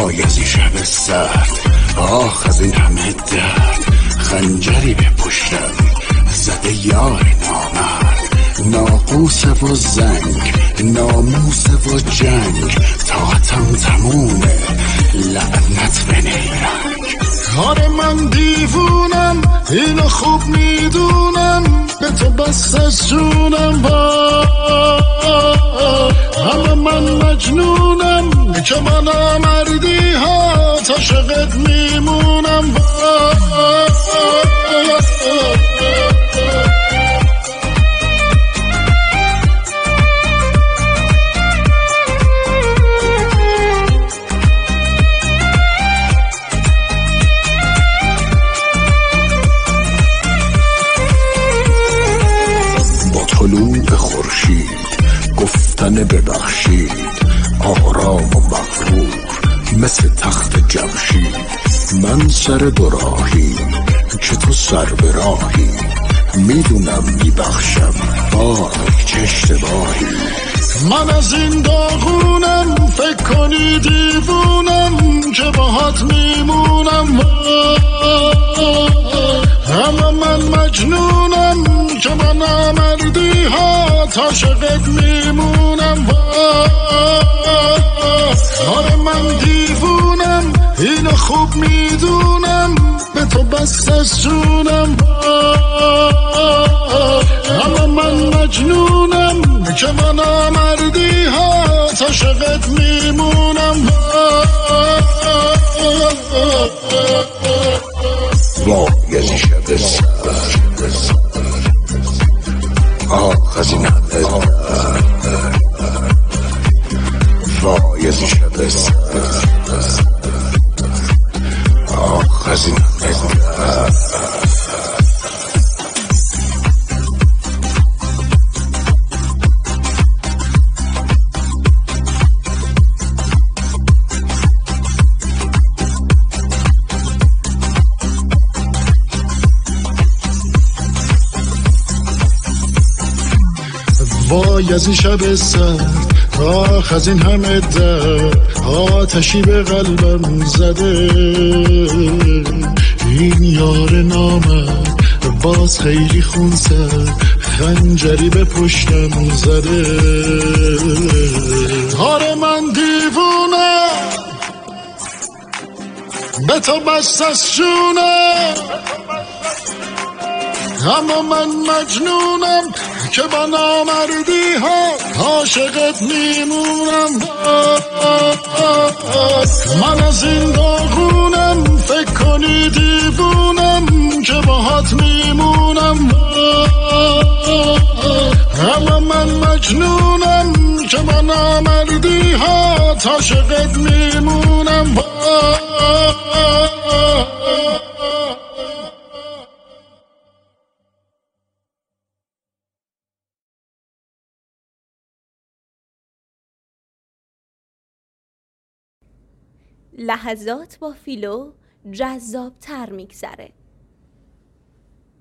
وای از این شب سرد، آخ از این همه درد. خنجری به پشتم زده یار نامرد، ناقوسه و زنگ، ناموسه و جنگ. طاقتم تمومه، لعنت به نیرنگ. آره من دیوونم، اینو خوب میدونم، به تو بس از جونم. اما من مجنونم که من آمردی ها، تا شقت میمونم. طلوع خورشید گفتن ببخشید، آرام و مغرور مثل تخت جمشید. من سر دوراهی که تو سر به راهی، میدونم میبخشم باک چه اشتباهی. من از این داغونم، فکر کنی دیوونم که باهات میمونم. اما من مجنونم که من آمردی ها، تا شقت میمونم. آره من دیوونم، اینو خوب میدونم، به تو بس از جونم. اما من مجنونم که من آمردی ها، تا شقت میمونم. وای از این شب سرد، آخ از این همه درد. وای از این شب سرد، آخ از این همه درد. وای از این شب سرد، آخ از این همه درد. آتشی به قلبم زده، این یار نامرد باز خیلی خونسرد، خنجری به پشتم زده. آره من دیوونم، به تو بس از جونم. اما من مجنونم که با نامردی ها، عاشقت میمونم. من از این داغونم، فکر کنی دیوونم که باهات میمونم. اما من مجنونم که با نامردی ها، تا عاشقت میمونم. لحظات با فیلو جذاب تر میگذره.